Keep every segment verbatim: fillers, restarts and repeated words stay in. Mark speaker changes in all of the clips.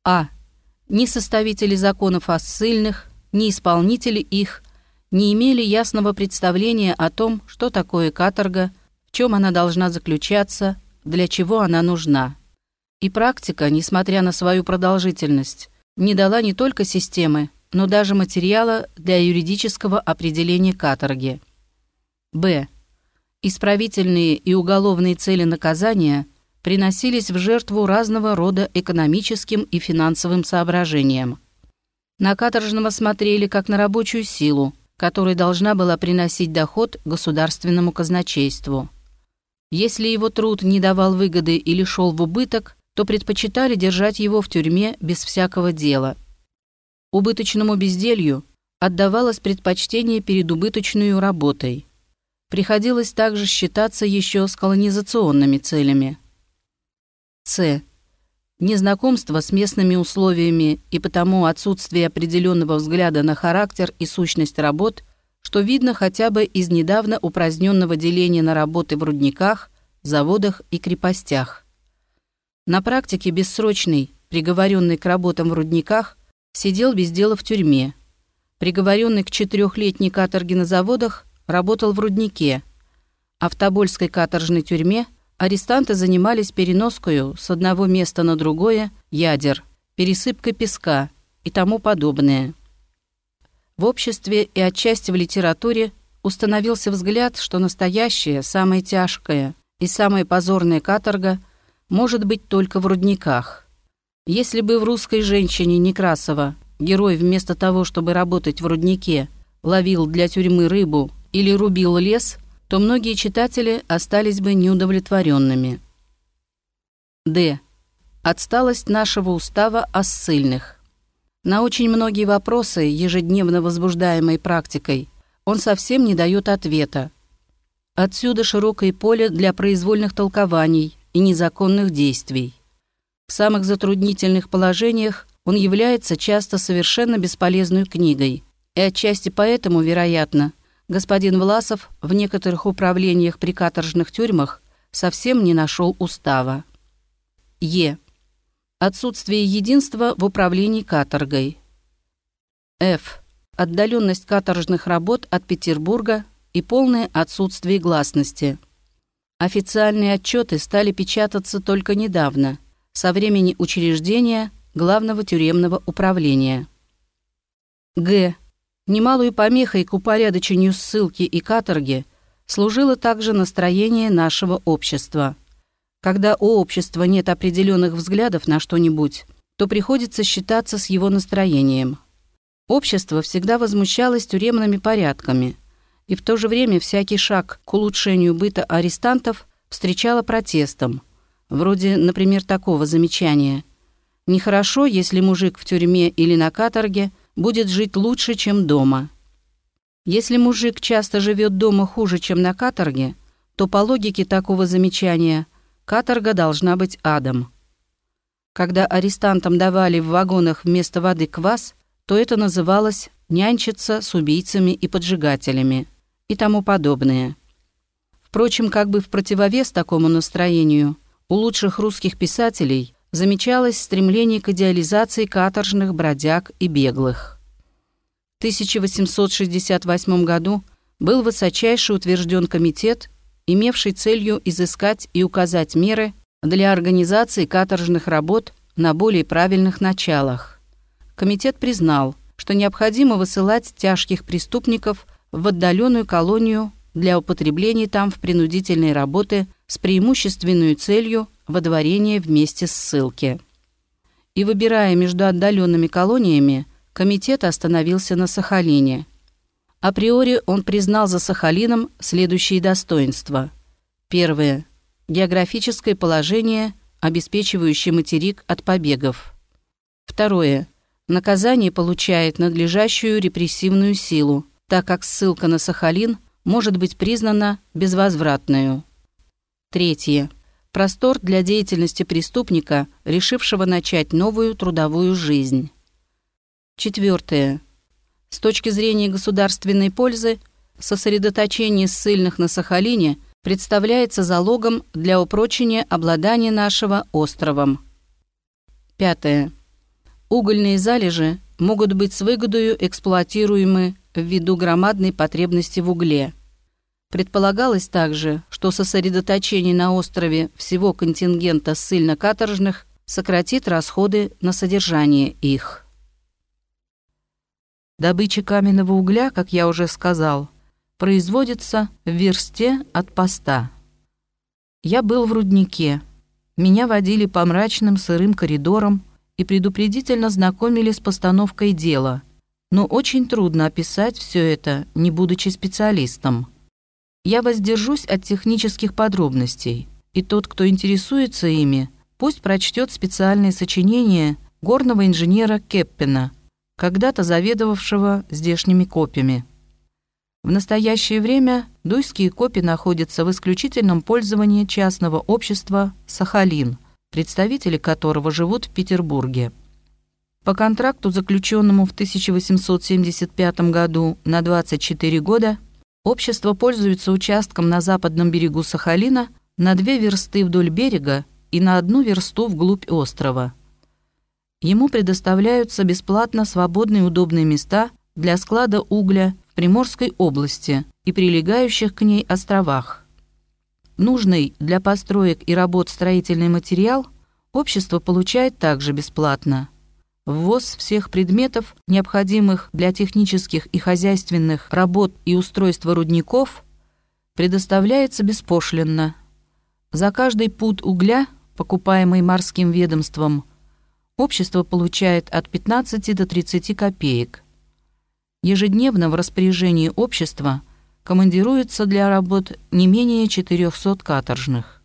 Speaker 1: А. Ни составители законов о ссыльных, ни исполнители их не имели ясного представления о том, что такое каторга, в чем она должна заключаться, для чего она нужна. И практика, несмотря на свою продолжительность, не дала не только системы, но даже материала для юридического определения каторги. Б. Исправительные и уголовные цели наказания приносились в жертву разного рода экономическим и финансовым соображениям. На каторжного смотрели как на рабочую силу, которая должна была приносить доход государственному казначейству. Если его труд не давал выгоды или шел в убыток, то предпочитали держать его в тюрьме без всякого дела. Убыточному безделью отдавалось предпочтение перед убыточной работой. Приходилось также считаться еще с колонизационными целями. С. Незнакомство с местными условиями и потому отсутствие определенного взгляда на характер и сущность работ, что видно хотя бы из недавно упраздненного деления на работы в рудниках, заводах и крепостях. На практике бессрочный, приговоренный к работам в рудниках, сидел без дела в тюрьме. Приговоренный к четырехлетней каторге на заводах работал в руднике, а в Тобольской каторжной тюрьме арестанты занимались переноскою с одного места на другое ядер, пересыпкой песка и тому подобное. В обществе и отчасти в литературе установился взгляд, что настоящая, самая тяжкая и самая позорная каторга может быть только в рудниках. Если бы в «Русской женщине» Некрасова герой вместо того, чтобы работать в руднике, ловил для тюрьмы рыбу или рубил лес, то многие читатели остались бы неудовлетворенными. Д. Отсталость нашего устава о ссыльных. На очень многие вопросы, ежедневно возбуждаемые практикой, он совсем не дает ответа. Отсюда широкое поле для произвольных толкований и незаконных действий. В самых затруднительных положениях он является часто совершенно бесполезной книгой, и отчасти поэтому, вероятно, господин Власов в некоторых управлениях при каторжных тюрьмах совсем не нашел устава. Е. Отсутствие единства в управлении каторгой. Ф. Отдаленность каторжных работ от Петербурга и полное отсутствие гласности. Официальные отчеты стали печататься только недавно, со времени учреждения Главного тюремного управления. Г. Немалую помехой к упорядочению ссылки и каторги служило также настроение нашего общества. Когда у общества нет определенных взглядов на что-нибудь, то приходится считаться с его настроением. Общество всегда возмущалось тюремными порядками, и в то же время всякий шаг к улучшению быта арестантов встречало протестом, вроде, например, такого замечания: «Нехорошо, если мужик в тюрьме или на каторге будет жить лучше, чем дома». Если мужик часто живет дома хуже, чем на каторге, то по логике такого замечания каторга должна быть адом. Когда арестантам давали в вагонах вместо воды квас, то это называлось «нянчиться с убийцами и поджигателями» и тому подобное. Впрочем, как бы в противовес такому настроению, у лучших русских писателей замечалось стремление к идеализации каторжных бродяг и беглых. В тысяча восемьсот шестьдесят восьмом году был высочайше утвержден комитет, имевший целью изыскать и указать меры для организации каторжных работ на более правильных началах. Комитет признал, что необходимо высылать тяжких преступников в отдаленную колонию для употребления там в принудительные работы с преимущественной целью водворения вместе ссылки. И выбирая между отдаленными колониями, комитет остановился на Сахалине. Априори он признал за Сахалином следующие достоинства. Первое. Географическое положение, обеспечивающее материк от побегов. Второе. Наказание получает надлежащую репрессивную силу, так как ссылка на Сахалин может быть признана безвозвратной. Третье. Простор для деятельности преступника, решившего начать новую трудовую жизнь. Четвертое. С точки зрения государственной пользы, сосредоточение ссыльных на Сахалине представляется залогом для упрочения обладания нашего островом. Пятое. Угольные залежи могут быть с выгодою эксплуатируемы ввиду громадной потребности в угле. Предполагалось также, что сосредоточение на острове всего контингента ссыльно-каторжных сократит расходы на содержание их. Добыча каменного угля, как я уже сказал, производится в версте от поста. Я был в руднике. Меня водили по мрачным сырым коридорам и предупредительно знакомили с постановкой дела, но очень трудно описать все это, не будучи специалистом. Я воздержусь от технических подробностей, и тот, кто интересуется ими, пусть прочтет специальное сочинение горного инженера Кеппена, когда-то заведовавшего здешними копьями. В настоящее время дуйские копи находятся в исключительном пользовании частного общества «Сахалин», представители которого живут в Петербурге. По контракту, заключенному в тысяча восемьсот семьдесят пятом году на двадцать четыре года, общество пользуется участком на западном берегу Сахалина на две версты вдоль берега и на одну версту вглубь острова. Ему предоставляются бесплатно свободные удобные места для склада угля в Приморской области и прилегающих к ней островах. Нужный для построек и работ строительный материал общество получает также бесплатно. Ввоз всех предметов, необходимых для технических и хозяйственных работ и устройства рудников, предоставляется беспошлинно. За каждый пуд угля, покупаемый морским ведомством, общество получает от пятнадцати до тридцати копеек. Ежедневно в распоряжении общества командируется для работ не менее четырехсот каторжных.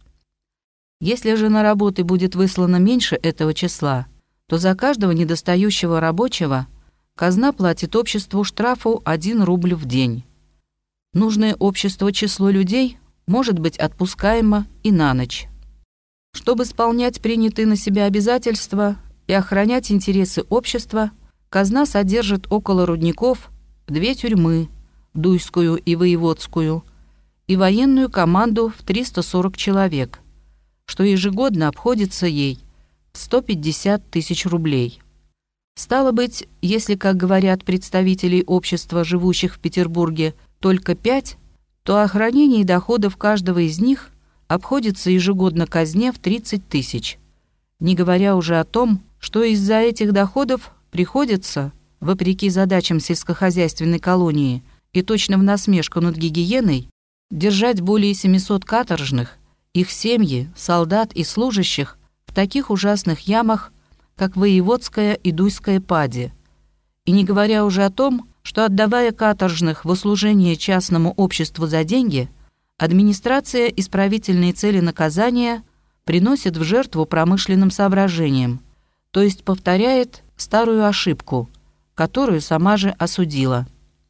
Speaker 1: Если же на работы будет выслано меньше этого числа, то за каждого недостающего рабочего казна платит обществу штрафу один рубль в день. Нужное обществу число людей может быть отпускаемо и на ночь. Чтобы исполнять принятые на себя обязательства и охранять интересы общества, казна содержит около рудников две тюрьмы, Дуйскую и Воеводскую, и военную команду в триста сорок человек, что ежегодно обходится ей сто пятьдесят тысяч рублей. Стало быть, если, как говорят представители общества, живущих в Петербурге, только пять, то охранение доходов каждого из них обходится ежегодно казне в тридцать тысяч, не говоря уже о том, что из-за этих доходов приходится, вопреки задачам сельскохозяйственной колонии и точно в насмешку над гигиеной, держать более семисот каторжных, их семьи, солдат и служащих в таких ужасных ямах, как Воеводская и Дуйская пади. И не говоря уже о том, что, отдавая каторжных в услужение частному обществу за деньги, администрация исправительные цели наказания приносит в жертву промышленным соображениям, то есть повторяет старую ошибку, которую сама же осудила.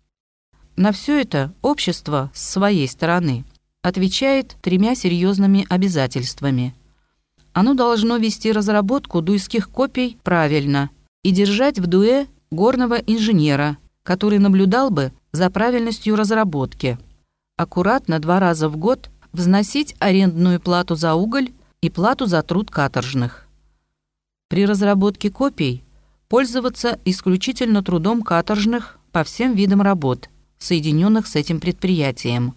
Speaker 1: На все это общество с своей стороны отвечает тремя серьезными обязательствами. Оно должно вести разработку дуйских копий правильно и держать в дуэ горного инженера, который наблюдал бы за правильностью разработки, аккуратно два раза в год взносить арендную плату за уголь и плату за труд каторжных. При разработке копий пользоваться исключительно трудом каторжных по всем видам работ, соединенных с этим предприятием.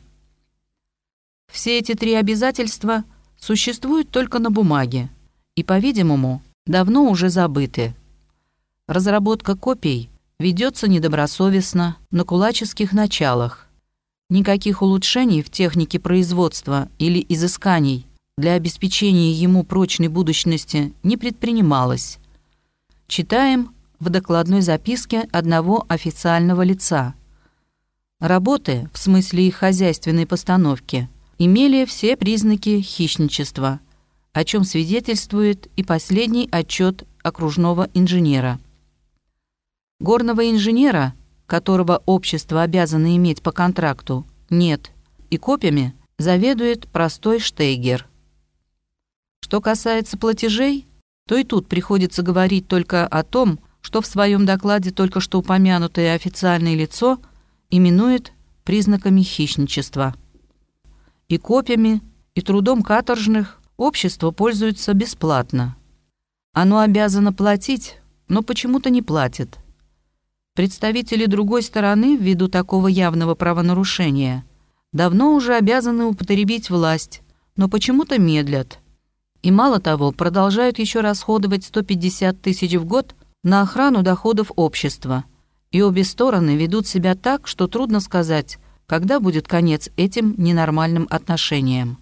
Speaker 1: Все эти три обязательства существуют только на бумаге и, по-видимому, давно уже забыты. Разработка копий ведется недобросовестно, на кулаческих началах. Никаких улучшений в технике производства или изысканий для обеспечения ему прочной будущности не предпринималось. Читаем в докладной записке одного официального лица. Работы, в смысле их хозяйственной постановки, имели все признаки хищничества, о чем свидетельствует и последний отчет окружного инженера. Горного инженера, которого общество обязано иметь по контракту, нет, и копьями заведует простой штейгер. Что касается платежей, то и тут приходится говорить только о том, что в своем докладе только что упомянутое официальное лицо именует признаками хищничества. И копьями, и трудом каторжных общество пользуется бесплатно. Оно обязано платить, но почему-то не платят. Представители другой стороны, ввиду такого явного правонарушения, давно уже обязаны употребить власть, но почему-то медлят. И мало того, продолжают еще расходовать сто пятьдесят тысяч в год на охрану доходов общества. И обе стороны ведут себя так, что трудно сказать, когда будет конец этим ненормальным отношениям.